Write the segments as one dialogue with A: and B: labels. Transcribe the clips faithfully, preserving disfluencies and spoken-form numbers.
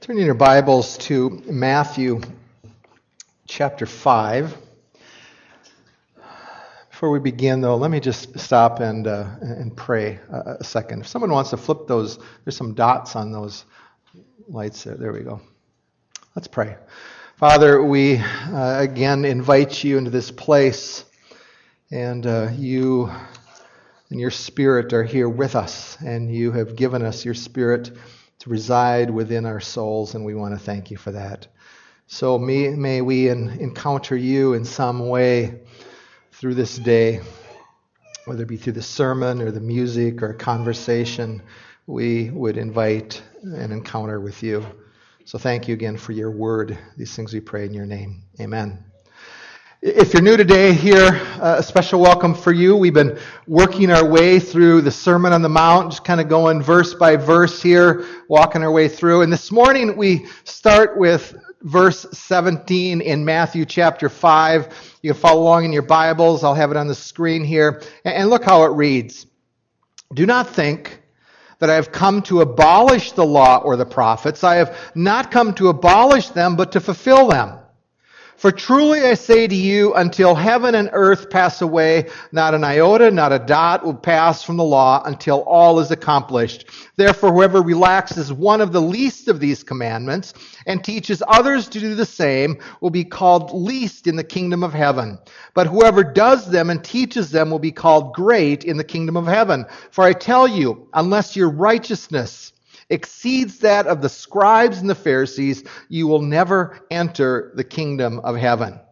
A: Turning your Bibles to Matthew chapter five. Before we begin, though, let me just stop and uh, and pray a, a second. If someone wants to flip those, there's some dots on those lights there. There we go. Let's pray. Father, we uh, again invite you into this place, and uh, you and your Spirit are here with us, and you have given us your Spirit to reside within our souls, and we want to thank you for that. So may, may we in, encounter you in some way through this day, whether it be through the sermon or the music or conversation, we would invite an encounter with you. So thank you again for your word. These things we pray in your name. Amen. If you're new today here, uh, a special welcome for you. We've been working our way through the Sermon on the Mount, just kind of going verse by verse here, walking our way through. And this morning we start with verse seventeen in Matthew chapter five. You can follow along in your Bibles. I'll have it on the screen here. And look how it reads. Do not think that I have come to abolish the law or the prophets. I have not come to abolish them, but to fulfill them. For truly I say to you, until heaven and earth pass away, not an iota, not a dot will pass from the law until all is accomplished. Therefore, whoever relaxes one of the least of these commandments and teaches others to do the same will be called least in the kingdom of heaven. But whoever does them and teaches them will be called great in the kingdom of heaven. For I tell you, unless your righteousness exceeds that of the scribes and the Pharisees, you will never enter the kingdom of heaven.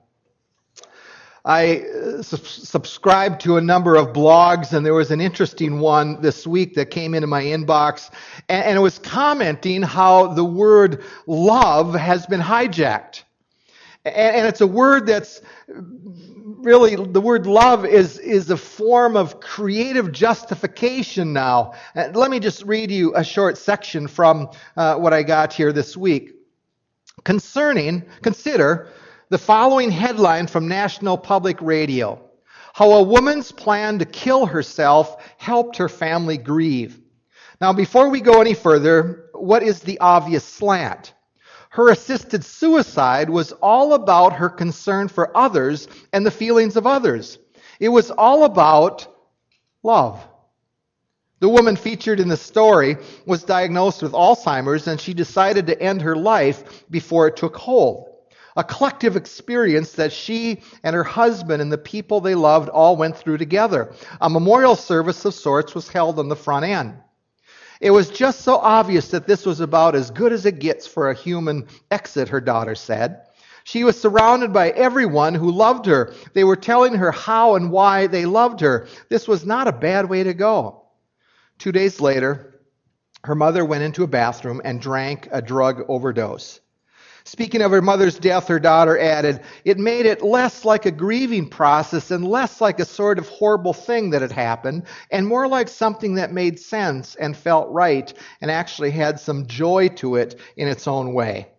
A: I uh, sub- subscribed to a number of blogs, and there was an interesting one this week that came into my inbox, and, and it was commenting how the word love has been hijacked. And, and it's a word that's really, the word love is, is a form of creative justification now. Uh, let me just read you a short section from uh, what I got here this week. Concerning, consider the following headline from National Public Radio. How a woman's plan to kill herself helped her family grieve. Now, before we go any further, what is the obvious slant? Her assisted suicide was all about her concern for others and the feelings of others. It was all about love. The woman featured in the story was diagnosed with Alzheimer's, and she decided to end her life before it took hold. A collective experience that she and her husband and the people they loved all went through together. A memorial service of sorts was held on the front end. It was just so obvious that this was about as good as it gets for a human exit, her daughter said. She was surrounded by everyone who loved her. They were telling her how and why they loved her. This was not a bad way to go. Two days later, her mother went into a bathroom and drank a drug overdose. Speaking of her mother's death, her daughter added, it made it less like a grieving process and less like a sort of horrible thing that had happened, and more like something that made sense and felt right and actually had some joy to it in its own way.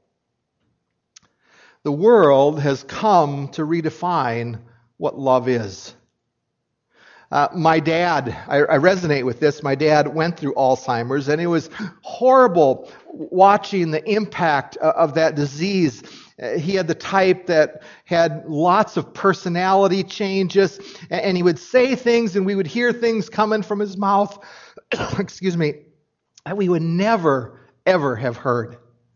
A: The world has come to redefine what love is. Uh, my dad, I, I resonate with this, my dad went through Alzheimer's, and it was horrible watching the impact of that disease. Uh, he had the type that had lots of personality changes, and, and he would say things, and we would hear things coming from his mouth, excuse me, that we would never, ever have heard.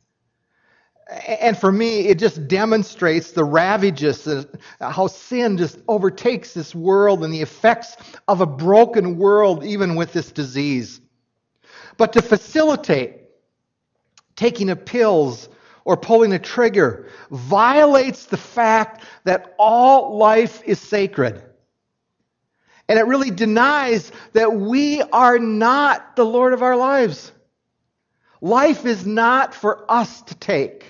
A: And for me, it just demonstrates the ravages, how sin just overtakes this world and the effects of a broken world, even with this disease. But to facilitate taking of pills or pulling a trigger violates the fact that all life is sacred. And it really denies that we are not the Lord of our lives. Life is not for us to take.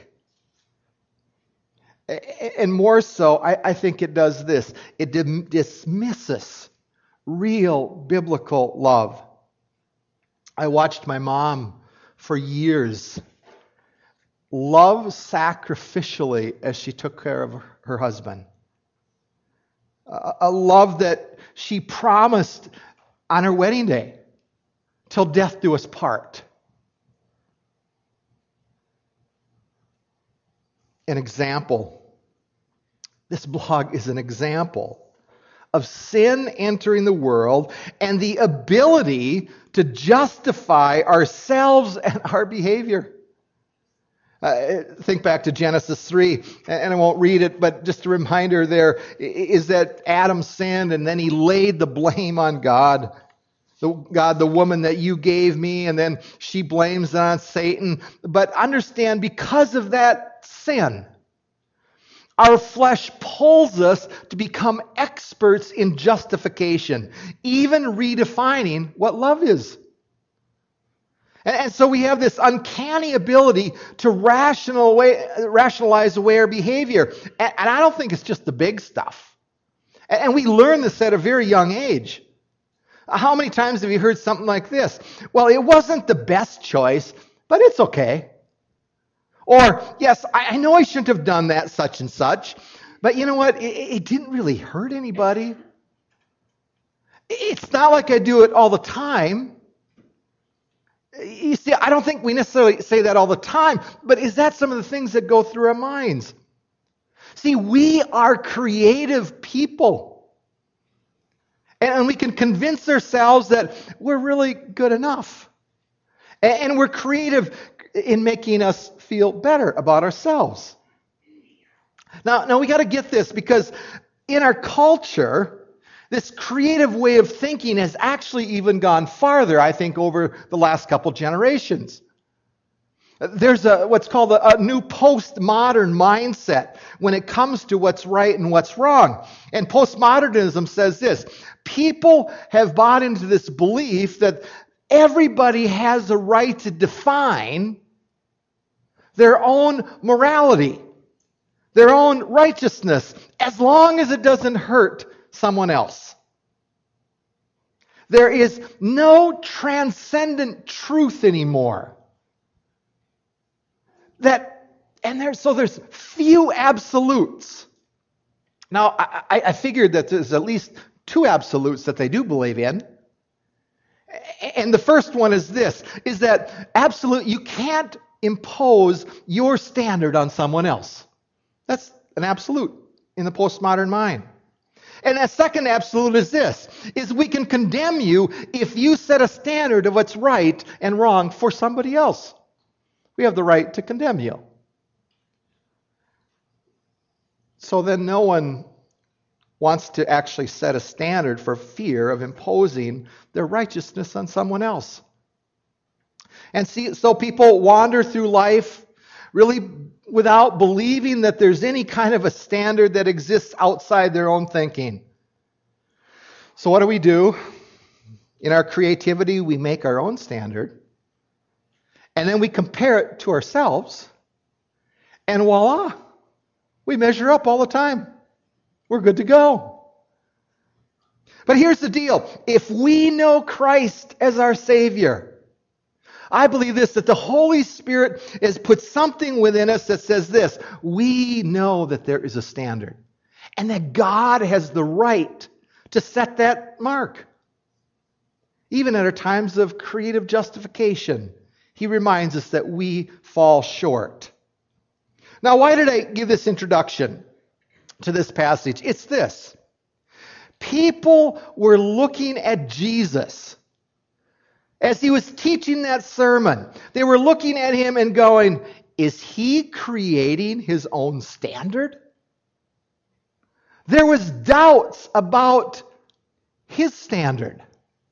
A: And more so, I, I think it does this. It dim- dismisses real biblical love. I watched my mom for years love sacrificially as she took care of her husband. A, a love that she promised on her wedding day, till death do us part. an example. This blog is an example of sin entering the world and the ability to justify ourselves and our behavior. Uh, think back to Genesis three, and I won't read it, but just a reminder there is that Adam sinned and then he laid the blame on God. The, God, the woman that you gave me, and then she blames it on Satan. But understand, because of that sin, our flesh pulls us to become experts in justification, even redefining what love is. And, and so we have this uncanny ability to rational way, rationalize away our behavior. And, and I don't think it's just the big stuff. And, and we learn this at a very young age. How many times have you heard something like this? Well, it wasn't the best choice, but it's okay. Or, yes, I know I shouldn't have done that, such and such, but you know what? It, it didn't really hurt anybody. It's not like I do it all the time. You see, I don't think we necessarily say that all the time, but is that some of the things that go through our minds? See, we are creative people. And we can convince ourselves that we're really good enough. And we're creative in making us feel better about ourselves. Now, now we got to get this, because in our culture, this creative way of thinking has actually even gone farther, I think, over the last couple generations. There's a what's called a, a new postmodern mindset when it comes to what's right and what's wrong. And postmodernism says this: people have bought into this belief that everybody has a right to define their own morality, their own righteousness, as long as it doesn't hurt someone else. There is no transcendent truth anymore. That, and there's, so there's few absolutes. Now, I, I figured that there's at least two absolutes that they do believe in. And the first one is this, is that absolute, you can't impose your standard on someone else. That's an absolute in the postmodern mind. And a second absolute is this, is we can condemn you if you set a standard of what's right and wrong for somebody else. We have the right to condemn you. So then no one wants to actually set a standard for fear of imposing their righteousness on someone else. And see, so people wander through life really without believing that there's any kind of a standard that exists outside their own thinking. So what do we do? In our creativity, we make our own standard. And then we compare it to ourselves, and voila, we measure up all the time. We're good to go. But here's the deal. If we know Christ as our Savior, I believe this, that the Holy Spirit has put something within us that says this: we know that there is a standard, and that God has the right to set that mark. Even at our times of creative justification, He reminds us that we fall short. Now, why did I give this introduction to this passage? It's this. People were looking at Jesus as He was teaching that sermon. They were looking at Him and going, is He creating His own standard? There was doubts about His standard.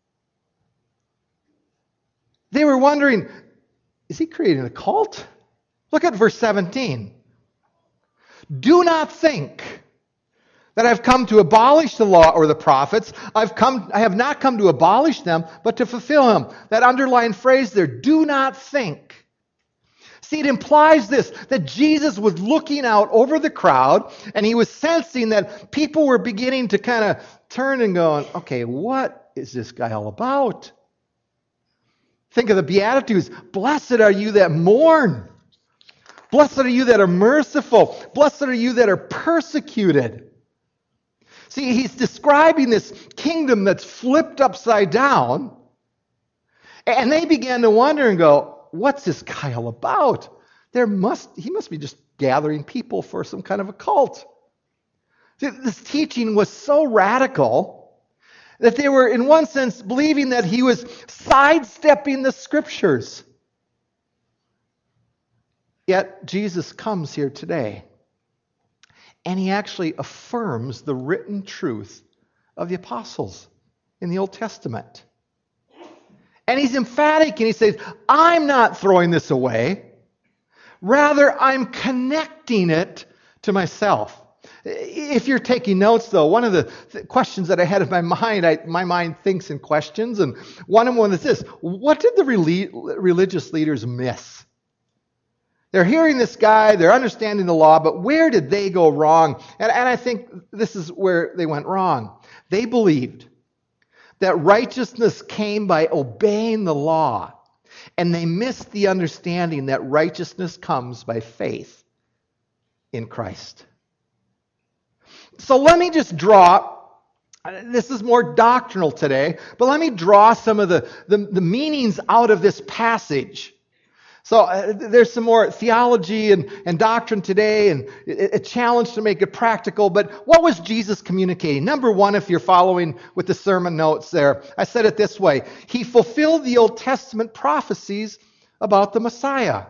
A: They were wondering, is He creating a cult? Look at verse seventeen. Do not think that I've come to abolish the law or the prophets. I've come, I have not come to abolish them, but to fulfill them. That underlined phrase there, do not think. See, it implies this, that Jesus was looking out over the crowd, and He was sensing that people were beginning to kind of turn and going, okay, what is this guy all about? Think of the Beatitudes. Blessed are you that mourn. Blessed are you that are merciful. Blessed are you that are persecuted. See, He's describing this kingdom that's flipped upside down. And they began to wonder and go, what's this guy all about? There must, he must be just gathering people for some kind of a cult. This teaching was so radical that they were, in one sense, believing that he was sidestepping the scriptures. Yet Jesus comes here today, and he actually affirms the written truth of the apostles in the Old Testament. And he's emphatic, and he says, I'm not throwing this away. Rather, I'm connecting it to myself. If you're taking notes, though, one of the th- questions that I had in my mind, I, my mind thinks in questions, and one of them is this: what did the relig- religious leaders miss? They're hearing this guy, they're understanding the law, but where did they go wrong? And, and I think this is where they went wrong. They believed that righteousness came by obeying the law, and they missed the understanding that righteousness comes by faith in Christ. So let me just draw, this is more doctrinal today, but let me draw some of the, the, the meanings out of this passage. So uh, there's some more theology and, and doctrine today, and a challenge to make it practical. But what was Jesus communicating? Number one, if you're following with the sermon notes there, I said it this way: he fulfilled the Old Testament prophecies about the Messiah.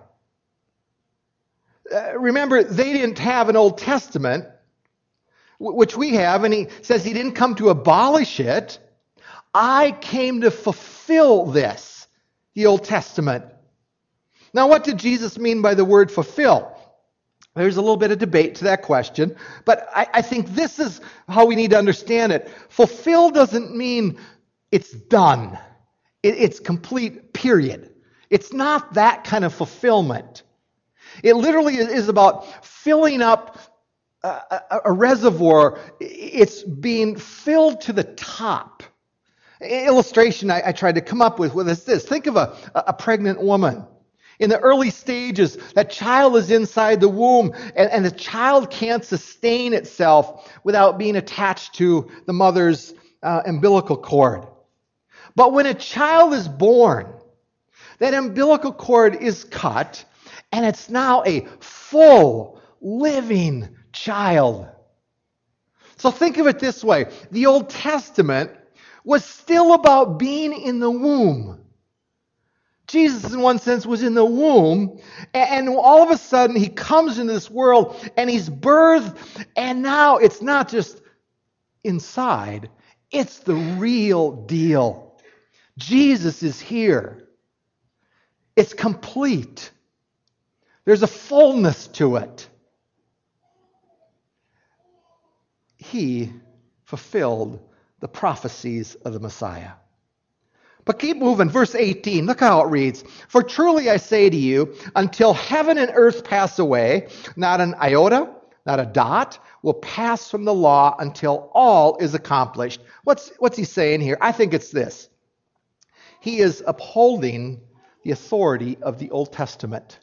A: Uh, remember, they didn't have an Old Testament, which we have, and he says he didn't come to abolish it. I came to fulfill this, the Old Testament. Now, what did Jesus mean by the word fulfill? There's a little bit of debate to that question, but I, I think this is how we need to understand it. Fulfill doesn't mean it's done. It, it's complete, period. It's not that kind of fulfillment. It literally is about filling up a, a, a reservoir. It's being filled to the top. Illustration I, I tried to come up with was this. Think of a, a pregnant woman. In the early stages, that child is inside the womb, and, and the child can't sustain itself without being attached to the mother's uh, umbilical cord. But when a child is born, that umbilical cord is cut, and it's now a full, living child. So think of it this way. The Old Testament was still about being in the womb. Jesus, in one sense, was in the womb, and all of a sudden he comes into this world and he's birthed, and now it's not just inside, it's the real deal. Jesus is here. It's complete. There's a fullness to it. He fulfilled the prophecies of the Messiah. But keep moving. Verse eighteen, look how it reads. For truly I say to you, until heaven and earth pass away, not an iota, not a dot, will pass from the law until all is accomplished. What's, what's he saying here? I think it's this. He is upholding the authority of the Old Testament.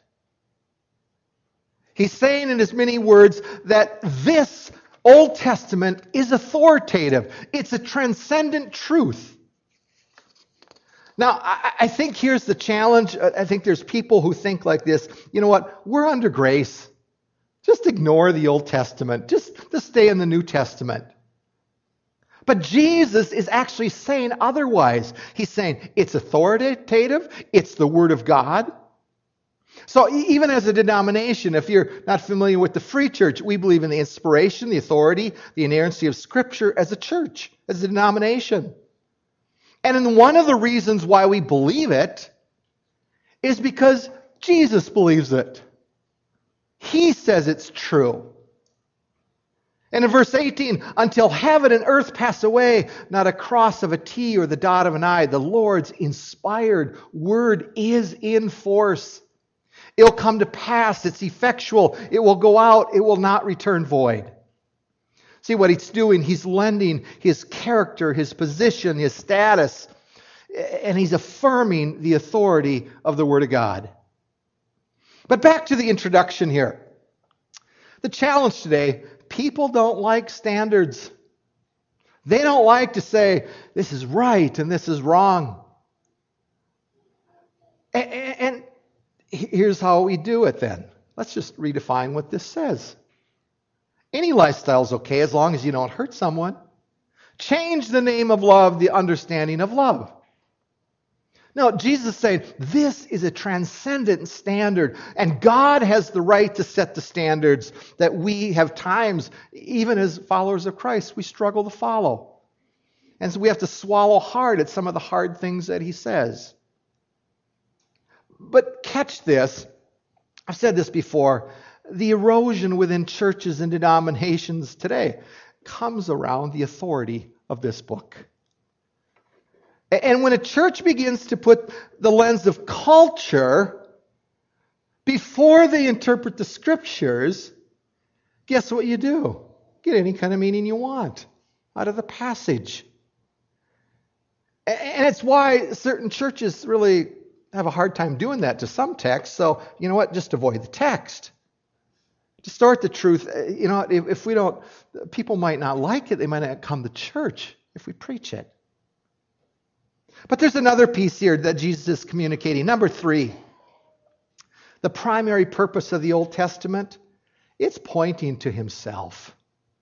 A: He's saying in as many words that this Old Testament is authoritative. It's a transcendent truth. Now, I, I think here's the challenge. I think there's people who think like this. You know what? We're under grace. Just ignore the Old Testament. Just, just stay in the New Testament. But Jesus is actually saying otherwise. He's saying it's authoritative. It's the Word of God. So even as a denomination, if you're not familiar with the Free Church, we believe in the inspiration, the authority, the inerrancy of Scripture as a church, as a denomination. And one of the reasons why we believe it is because Jesus believes it. He says it's true. And in verse eighteen, until heaven and earth pass away, not a cross of a T or the dot of an I, the Lord's inspired word is in force. It will come to pass. It's effectual. It will go out. It will not return void. See what he's doing? He's lending his character, his position, his status, and he's affirming the authority of the Word of God. But back to the introduction here. The challenge today, people don't like standards. They don't like to say, this is right and this is wrong. And here's how we do it then. let's just redefine what this says. Any lifestyle is okay as long as you don't hurt someone. Change the name of love, the understanding of love. No, Jesus is saying this is a transcendent standard, and God has the right to set the standards that we have times, even as followers of Christ, we struggle to follow. And so we have to swallow hard at some of the hard things that he says. But catch this, I've said this before, the erosion within churches and denominations today comes around the authority of this book. And when a church begins to put the lens of culture before they interpret the scriptures, guess what you do? Get any kind of meaning you want out of the passage. And it's why certain churches really have a hard time doing that to some texts. So, you know what? Just avoid the text. Distort the truth. You know, if, if we don't, people might not like it. They might not come to church if we preach it. But there's another piece here that Jesus is communicating. Number three, the primary purpose of the Old Testament, it's pointing to himself.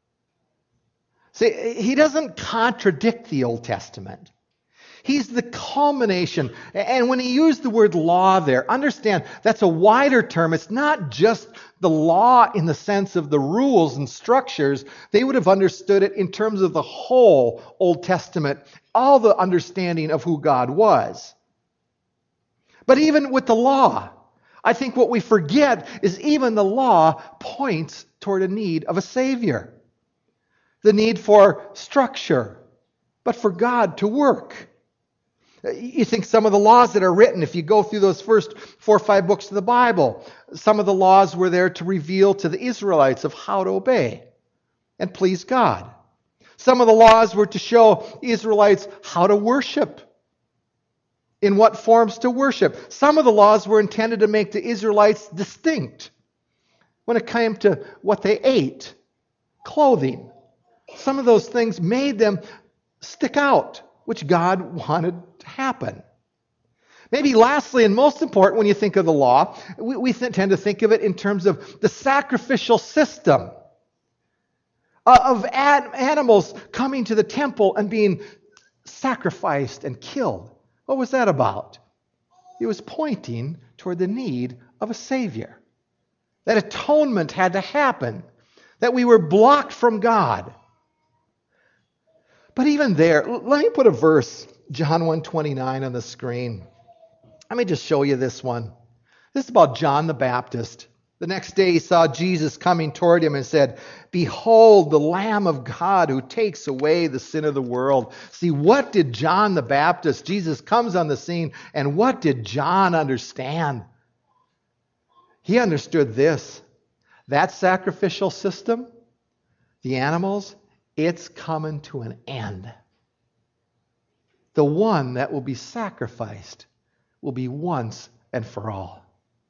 A: See, he doesn't contradict the Old Testament. He's the culmination. And when he used the word law there, understand that's a wider term. It's not just the law in the sense of the rules and structures. They would have understood it in terms of the whole Old Testament, all the understanding of who God was. But even with the law, I think what we forget is even the law points toward a need of a Savior. The need for structure, but for God to work. You think some of the laws that are written, if you go through those first four or five books of the Bible, some of the laws were there to reveal to the Israelites of how to obey and please God. Some of the laws were to show Israelites how to worship, in what forms to worship. Some of the laws were intended to make the Israelites distinct when it came to what they ate, clothing. Some of those things made them stick out, which God wanted to happen. Maybe lastly, and most important, when you think of the law, we, we th- tend to think of it in terms of the sacrificial system uh, of ad- animals coming to the temple and being sacrificed and killed. What was that about? It was pointing toward the need of a Savior. That atonement had to happen. That we were blocked from God. But even there, let me put a verse, John one twenty-nine on the screen. Let me just show you this one. This is about John the Baptist. The next day he saw Jesus coming toward him and said, "Behold, the Lamb of God who takes away the sin of the world." See, what did John the Baptist, Jesus comes on the scene, and what did John understand? He understood this. That sacrificial system, the animals, it's coming to an end. The one that will be sacrificed will be once and for all.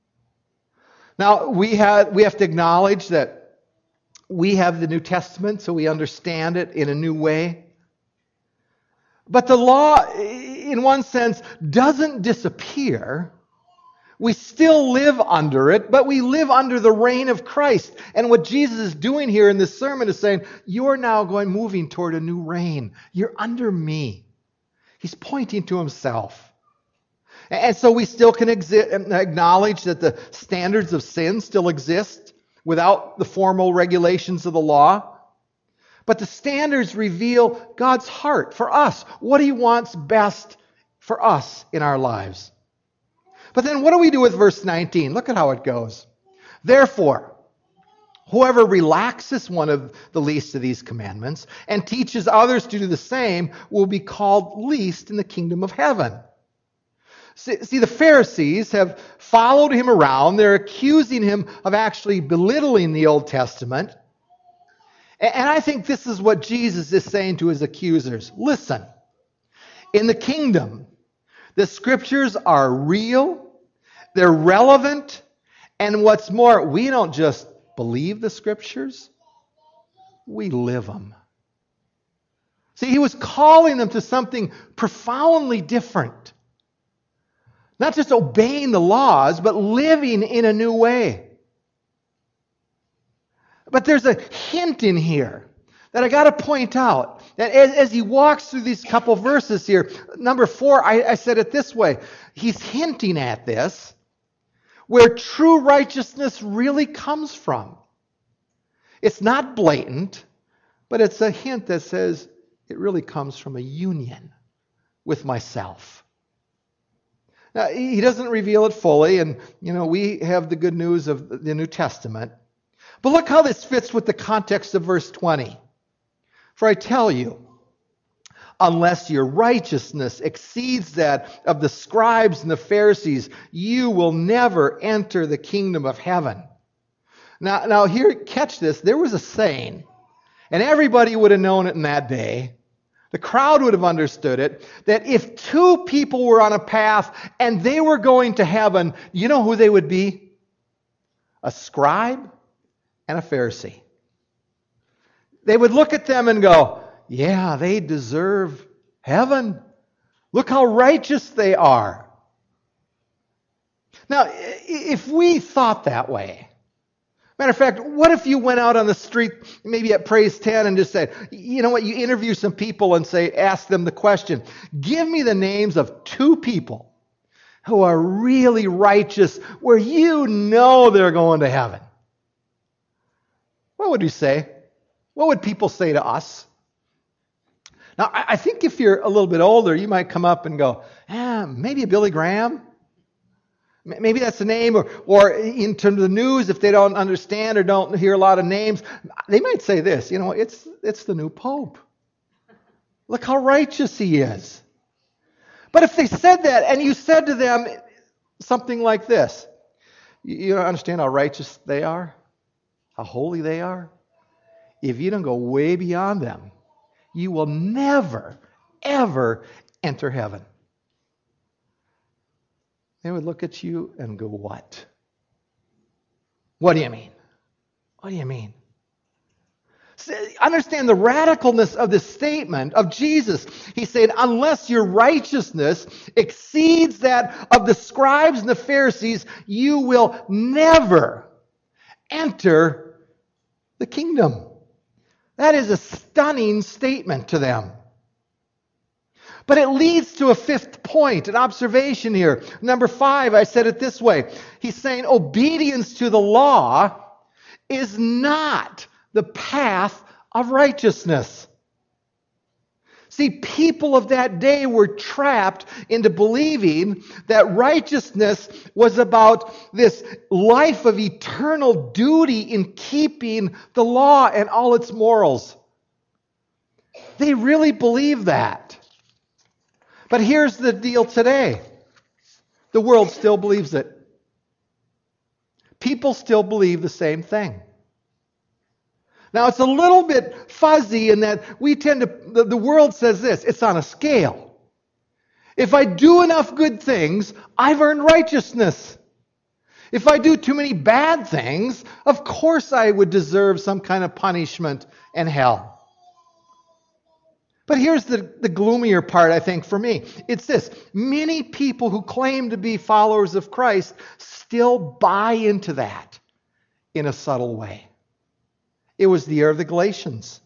A: Now, we have, we have to acknowledge that we have the New Testament, so we understand it in a new way. But the law, in one sense, doesn't disappear. We still live under it, but we live under the reign of Christ. And what Jesus is doing here in this sermon is saying, you're now going moving toward a new reign. You're under me. He's pointing to himself. And so we still can exi- acknowledge that the standards of sin still exist without the formal regulations of the law. But the standards reveal God's heart for us, what he wants best for us in our lives. But then what do we do with verse nineteen? Look at how it goes. Therefore, whoever relaxes one of the least of these commandments and teaches others to do the same will be called least in the kingdom of heaven. See, see, the Pharisees have followed him around. They're accusing him of actually belittling the Old Testament. And I think this is what Jesus is saying to his accusers. Listen, in the kingdom, the scriptures are real. They're relevant, and what's more, we don't just believe the scriptures, we live them. See, he was calling them to something profoundly different. Not just obeying the laws, but living in a new way. But there's a hint in here that I got to point out. That as, as he walks through these couple verses here, number four, I, I said it this way. He's hinting at this, where true righteousness really comes from. It's not blatant, but it's a hint that says it really comes from a union with myself. Now, he doesn't reveal it fully, and you know we have the good news of the New Testament. But look how this fits with the context of verse twenty. For I tell you, unless your righteousness exceeds that of the scribes and the Pharisees, you will never enter the kingdom of heaven. Now, now here, catch this. There was a saying, and everybody would have known it in that day. The crowd would have understood it, that if two people were on a path and they were going to heaven, you know who they would be? A scribe and a Pharisee. They would look at them and go, yeah, they deserve heaven. Look how righteous they are. Now, if we thought that way, matter of fact, what if you went out on the street, maybe at Praise ten, and just said, you know what, you interview some people and say, ask them the question, give me the names of two people who are really righteous, where you know they're going to heaven. What would you say? What would people say to us? Now, I think if you're a little bit older, you might come up and go, ah, maybe a Billy Graham. Maybe that's the name. Or, or in terms of the news, if they don't understand or don't hear a lot of names, they might say this, you know, it's, it's the new Pope. Look how righteous he is. But if they said that and you said to them something like this, you don't understand how righteous they are? How holy they are? If you don't go way beyond them, you will never, ever enter heaven. They would look at you and go, what? What do you mean? What do you mean? Understand the radicalness of this statement of Jesus. He's saying, unless your righteousness exceeds that of the scribes and the Pharisees, you will never enter the kingdom. That is a stunning statement to them. But it leads to a fifth point, an observation here. Number five, I said it this way. He's saying obedience to the law is not the path of righteousness. See, people of that day were trapped into believing that righteousness was about this life of eternal duty in keeping the law and all its morals. They really believe that. But here's the deal today. The world still believes it. People still believe the same thing. Now, it's a little bit fuzzy in that we tend to, the, the world says this, it's on a scale. If I do enough good things, I've earned righteousness. If I do too many bad things, of course I would deserve some kind of punishment and hell. But here's the, the gloomier part, I think, for me. It's this. Many people who claim to be followers of Christ still buy into that in a subtle way. It was the year of the Galatians.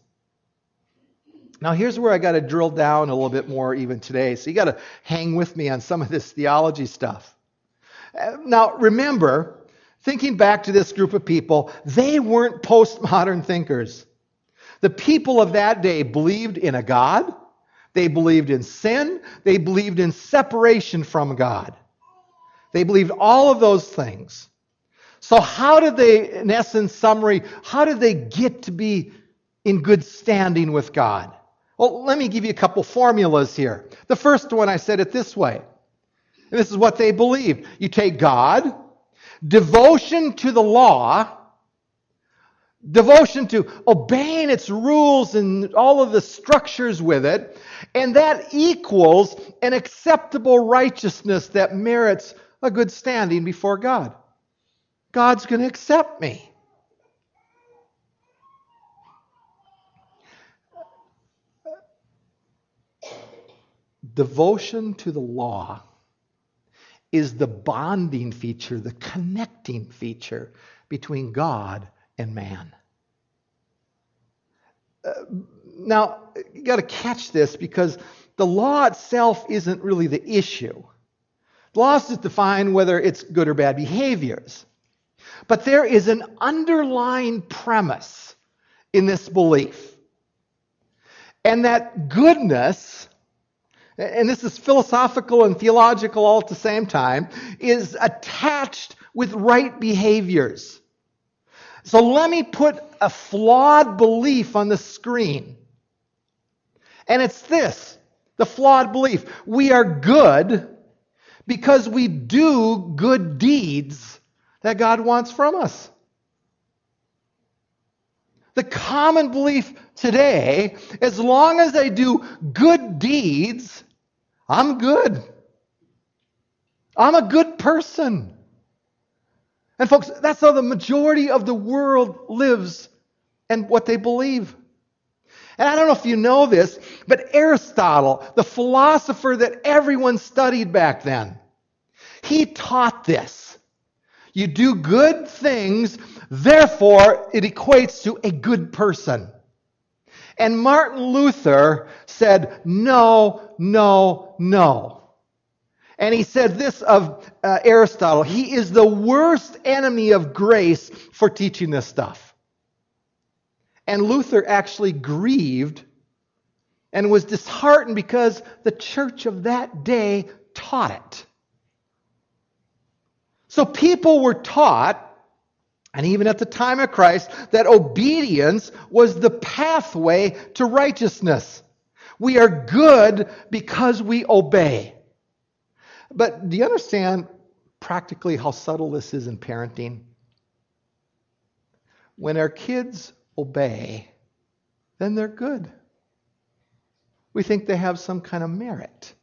A: Now here's where I got to drill down a little bit more even today. So you got to hang with me on some of this theology stuff. Now remember, thinking back to this group of people, they weren't postmodern thinkers. The people of that day believed in a God. They believed in sin. They believed in separation from God. They believed all of those things. So how did they, in essence, summary, how did they get to be in good standing with God? Well, let me give you a couple formulas here. The first one, I said it this way. And this is what they believed. You take God, devotion to the law, devotion to obeying its rules and all of the structures with it, and that equals an acceptable righteousness that merits a good standing before God. God's going to accept me. Devotion to the law is the bonding feature, the connecting feature between God and man. Now, you got to catch this because the law itself isn't really the issue. The law is to define whether it's good or bad behaviors. But there is an underlying premise in this belief. And that goodness, and this is philosophical and theological all at the same time, is attached with right behaviors. So let me put a flawed belief on the screen. And it's this, the flawed belief. We are good because we do good deeds that God wants from us. The common belief today, as long as I do good deeds, I'm good. I'm a good person. And folks, that's how the majority of the world lives and what they believe. And I don't know if you know this, but Aristotle, the philosopher that everyone studied back then, he taught this. You do good things, therefore it equates to a good person. And Martin Luther said, no, no, no. And he said this of uh, Aristotle, he is the worst enemy of grace for teaching this stuff. And Luther actually grieved and was disheartened because the church of that day taught it. So people were taught, and even at the time of Christ, that obedience was the pathway to righteousness. We are good because we obey. But do you understand practically how subtle this is in parenting? When our kids obey, then they're good. We think they have some kind of merit,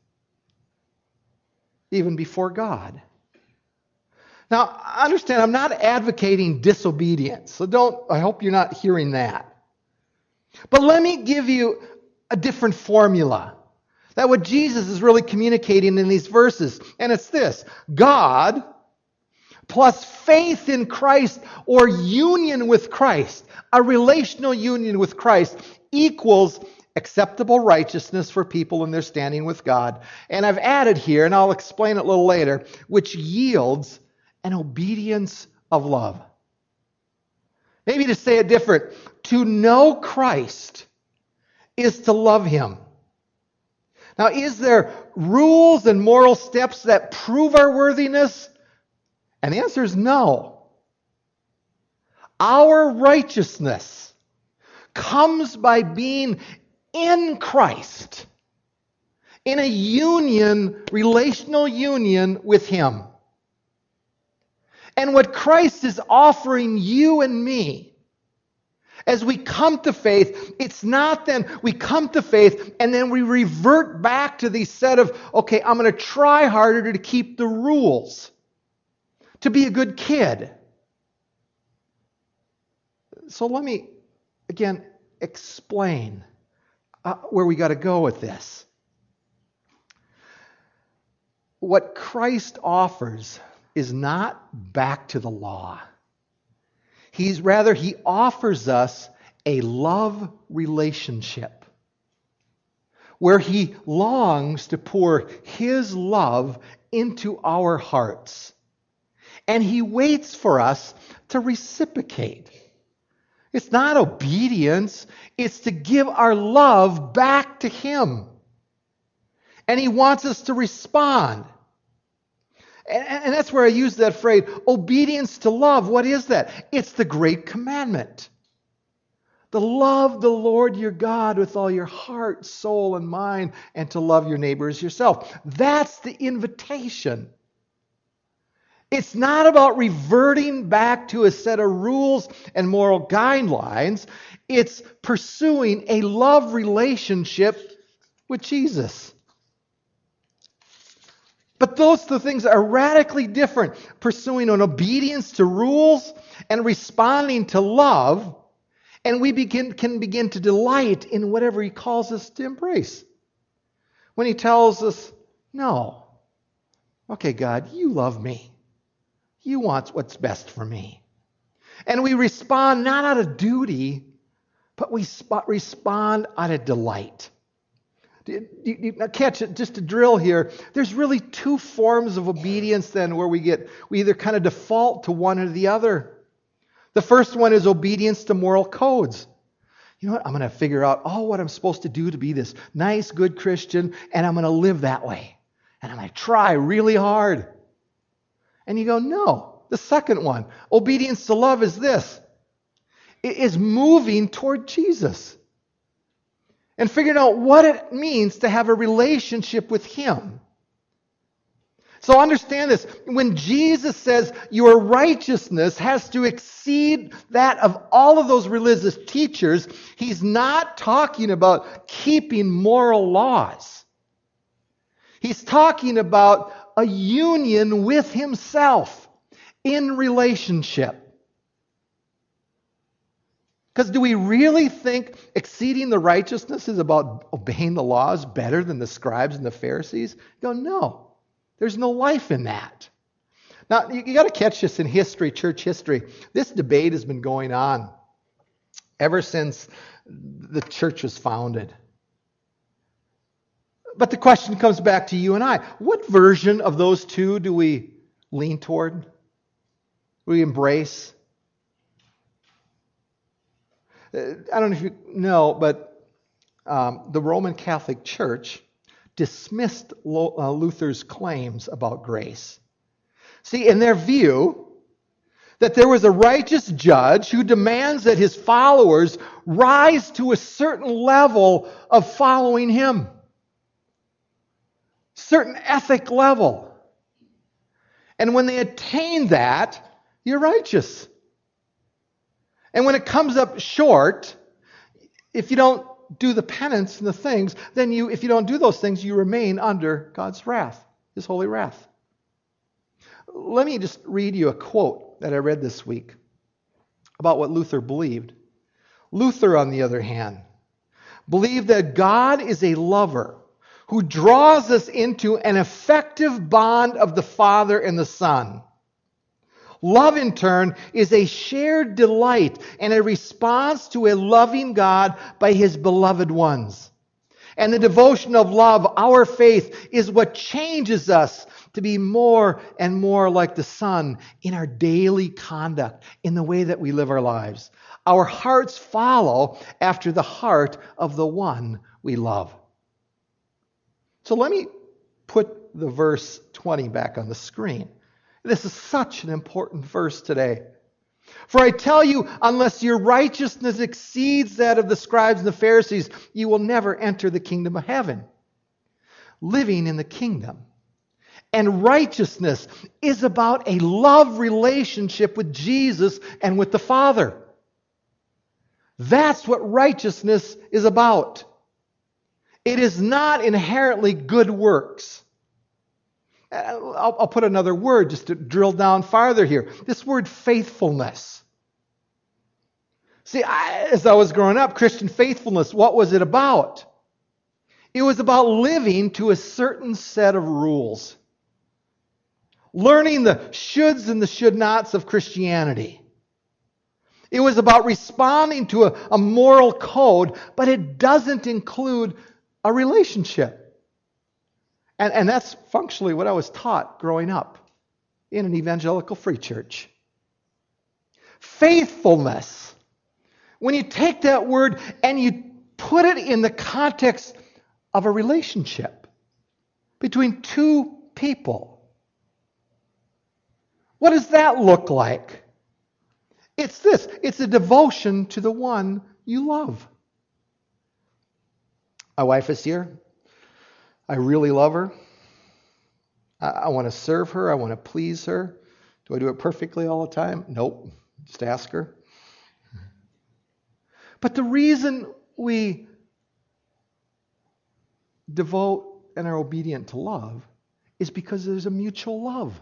A: even before God. Now, understand, I'm not advocating disobedience, so don't, I hope you're not hearing that. But let me give you a different formula. That what Jesus is really communicating in these verses, and it's this: God plus faith in Christ or union with Christ, a relational union with Christ, equals acceptable righteousness for people in their standing with God. And I've added here, and I'll explain it a little later, which yields an obedience of love. Maybe to say it different, to know Christ is to love Him. Now, is there rules and moral steps that prove our worthiness? And the answer is no. Our righteousness comes by being in Christ, in a union, relational union with Him. And what Christ is offering you and me as we come to faith, it's not then we come to faith and then we revert back to the set of, okay, I'm going to try harder to keep the rules, to be a good kid. So let me, again, explain uh, where we got to go with this. What Christ offers is not back to the law. He's rather, He offers us a love relationship where He longs to pour His love into our hearts. And He waits for us to reciprocate. It's not obedience, it's to give our love back to Him. And He wants us to respond. And, and that's where I use that phrase, obedience to love. What is that? It's the great commandment. To love the Lord your God with all your heart, soul, and mind, and to love your neighbor as yourself. That's the invitation. It's not about reverting back to a set of rules and moral guidelines. It's pursuing a love relationship with Jesus. But those two things are radically different. Pursuing an obedience to rules and responding to love. And we begin, can begin to delight in whatever He calls us to embrace. When He tells us, no. Okay, God, you love me. You want what's best for me. And we respond not out of duty, but we sp- respond out of delight. You, you, you, now catch it, just to drill here, there's really two forms of obedience then where we get, we either kind of default to one or the other. The first one is obedience to moral codes. You know what? I'm going to figure out all what I'm supposed to do to be this nice, good Christian, and I'm going to live that way. And I'm going to try really hard. And you go, no. The second one, obedience to love, is this. It is moving toward Jesus. And figuring out what it means to have a relationship with Him. So understand this. When Jesus says your righteousness has to exceed that of all of those religious teachers, He's not talking about keeping moral laws. He's talking about a union with Himself in relationship. Because do we really think exceeding the righteousness is about obeying the laws better than the scribes and the Pharisees? You go, no. There's no life in that. Now, you, you got to catch this in history, church history. This debate has been going on ever since the church was founded. But the question comes back to you and I. What version of those two do we lean toward? Do we embrace? I don't know if you know, but um, the Roman Catholic Church dismissed Luther's claims about grace. See, in their view, that there was a righteous judge who demands that his followers rise to a certain level of following him. Certain ethic level. And when they attain that, you're righteous. And when it comes up short, if you don't do the penance and the things, then you, if you don't do those things, you remain under God's wrath, His holy wrath. Let me just read you a quote that I read this week about what Luther believed. Luther, on the other hand, believed that God is a lover who draws us into an effective bond of the Father and the Son. Love, in turn, is a shared delight and a response to a loving God by His beloved ones. And the devotion of love, our faith, is what changes us to be more and more like the Son in our daily conduct, in the way that we live our lives. Our hearts follow after the heart of the one we love. So let me put the verse twenty back on the screen. This is such an important verse today. For I tell you, unless your righteousness exceeds that of the scribes and the Pharisees, you will never enter the kingdom of heaven. Living in the kingdom and righteousness is about a love relationship with Jesus and with the Father. That's what righteousness is about. It is not inherently good works. I'll, I'll put another word just to drill down farther here. This word faithfulness. See, I, as I was growing up, Christian faithfulness, what was it about? It was about living to a certain set of rules. Learning the shoulds and the should nots of Christianity. It was about responding to a, a moral code, but it doesn't include a relationship. And, and that's functionally what I was taught growing up in an evangelical free church. Faithfulness. When you take that word and you put it in the context of a relationship between two people, what does that look like? It's this. It's a devotion to the one you love. My wife is here. I really love her. I, I want to serve her. I want to please her. Do I do it perfectly all the time? Nope. Just ask her. But the reason we devote and are obedient to love is because there's a mutual love.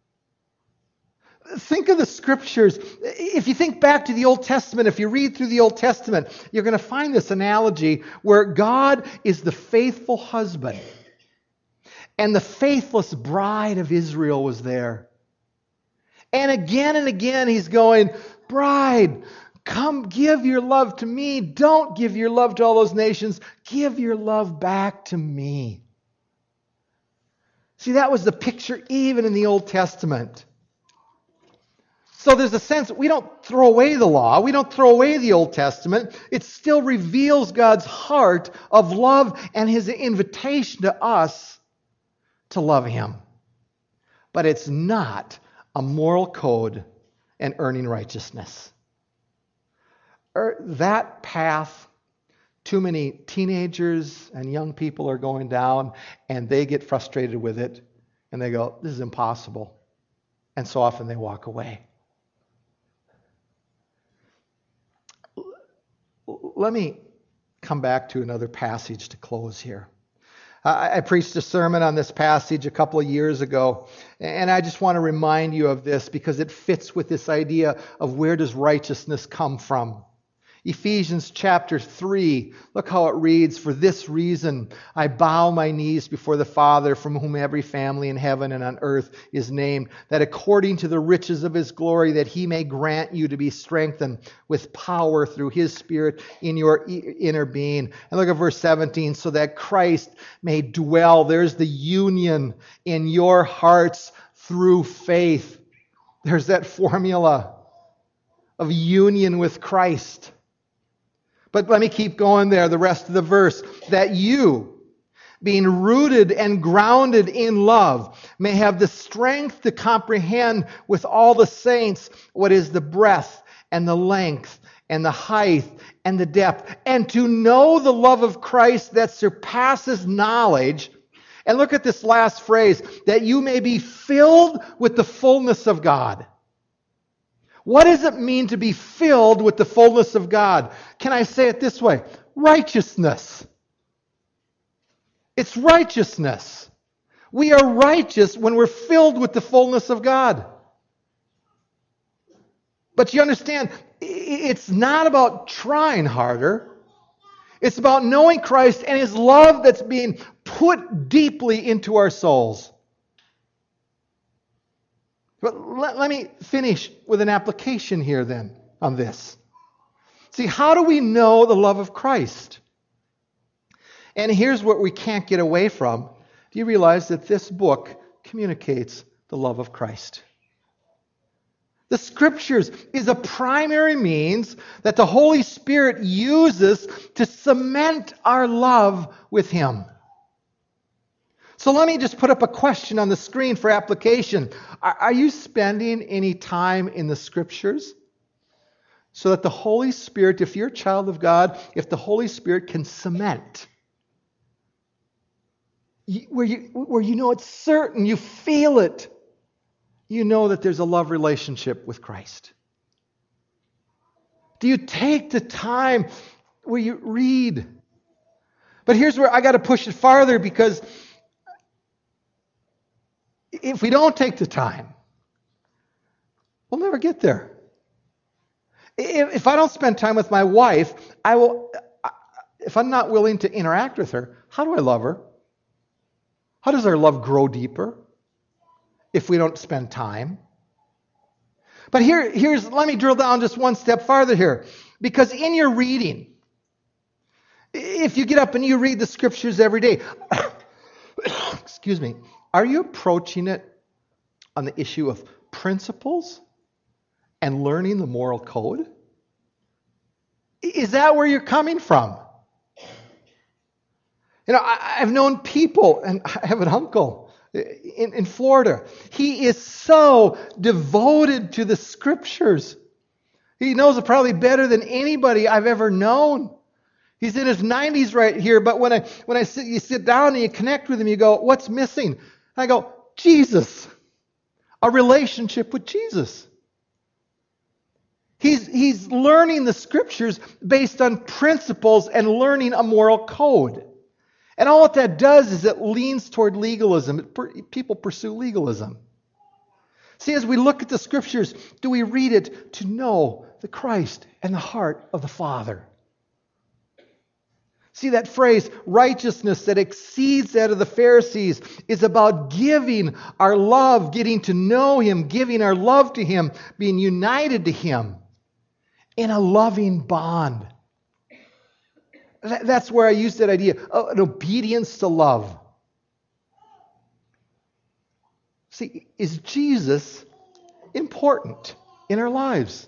A: Think of the scriptures. If you think back to the Old Testament, if you read through the Old Testament, you're going to find this analogy where God is the faithful husband and the faithless bride of Israel was there. And again and again he's going, bride, Come give your love to me. Don't give your love to all those nations. Give your love back to me. See, that was the picture even in the Old Testament. So there's a sense we don't throw away the law. We don't throw away the Old Testament. It still reveals God's heart of love and his invitation to us to love him. But it's not a moral code and earning righteousness. Or that path, too many teenagers and young people are going down, and they get frustrated with it, and they go, this is impossible. And so often they walk away. Let me come back to another passage to close here. I, I preached a sermon on this passage a couple of years ago, and I just want to remind you of this because it fits with this idea of where does righteousness come from. Ephesians chapter three, look how it reads, "For this reason I bow my knees before the Father, from whom every family in heaven and on earth is named, that according to the riches of his glory, that he may grant you to be strengthened with power through his Spirit in your inner being." And look at verse seventeen, "So that Christ may dwell," there's the union, "in your hearts through faith." There's that formula of union with Christ. But let me keep going there, the rest of the verse. "That you, being rooted and grounded in love, may have the strength to comprehend with all the saints what is the breadth and the length and the height and the depth, and to know the love of Christ that surpasses knowledge." And look at this last phrase, "that you may be filled with the fullness of God." What does it mean to be filled with the fullness of God? Can I say it this way? Righteousness. It's righteousness. We are righteous when we're filled with the fullness of God. But you understand, it's not about trying harder. It's about knowing Christ and his love that's being put deeply into our souls. But let, let me finish with an application here then on this. See, how do we know the love of Christ? And here's what we can't get away from. Do you realize that this book communicates the love of Christ? The Scriptures is a primary means that the Holy Spirit uses to cement our love with him. So let me just put up a question on the screen for application. Are, are you spending any time in the Scriptures? So that the Holy Spirit, if you're a child of God, if the Holy Spirit can cement, where you, where you know it's certain, you feel it, you know that there's a love relationship with Christ. Do you take the time where you read? But here's where I got to push it farther, because if we don't take the time, we'll never get there. If I don't spend time with my wife, I will. If I'm not willing to interact with her, how do I love her? How does our love grow deeper if we don't spend time? But here, here's, let me drill down just one step farther here. Because in your reading, if you get up and you read the Scriptures every day, excuse me, are you approaching it on the issue of principles and learning the moral code? Is that where you're coming from? You know, I, I've known people, and I have an uncle in, in Florida. He is so devoted to the Scriptures. He knows it probably better than anybody I've ever known. He's in his nineties right here, but when I when I sit, you sit down and you connect with him, you go, what's missing? I go, Jesus. A relationship with Jesus. He's, he's learning the Scriptures based on principles and learning a moral code. And all what that does is it leans toward legalism. It per, people pursue legalism. See, as we look at the Scriptures, do we read it to know the Christ and the heart of the Father? See, that phrase, righteousness that exceeds that of the Pharisees, is about giving our love, getting to know Him, giving our love to Him, being united to Him. in a loving bond. That's where I used that idea, an obedience to love. See, is Jesus important in our lives?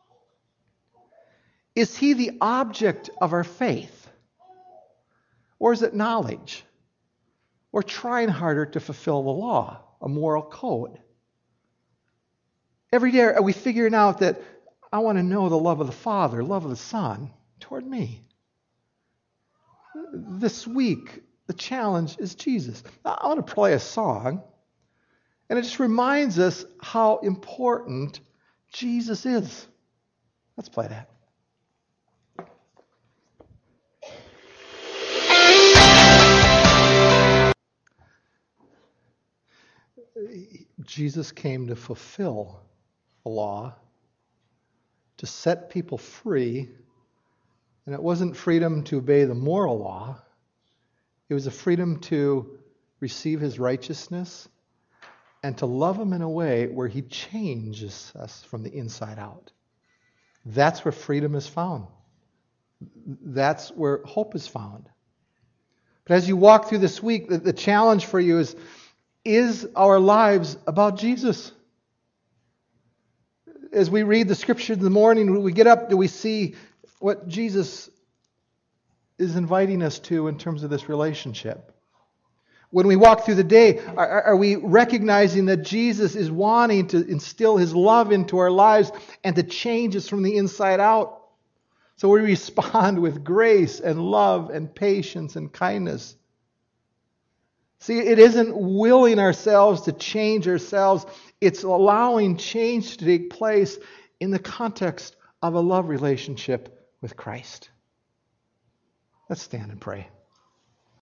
A: Is he the object of our faith? Or is it knowledge? Or trying harder to fulfill the law, a moral code? Every day, are we figuring out that I want to know the love of the Father, love of the Son toward me? This week, the challenge is Jesus. I want to play a song, and it just reminds us how important Jesus is. Let's play that. Jesus came to fulfill the law, to set people free. And it wasn't freedom to obey the moral law. It was a freedom to receive his righteousness and to love him in a way where he changes us from the inside out. That's where freedom is found. That's where hope is found. But as you walk through this week, the, the challenge for you is, is our lives about Jesus? As we read the scripture in the morning, when we get up, do we see what Jesus is inviting us to in terms of this relationship? When we walk through the day, are, are we recognizing that Jesus is wanting to instill his love into our lives and to change us from the inside out? So we respond with grace and love and patience and kindness. See, it isn't willing ourselves to change ourselves. It's allowing change to take place in the context of a love relationship with Christ. Let's stand and pray.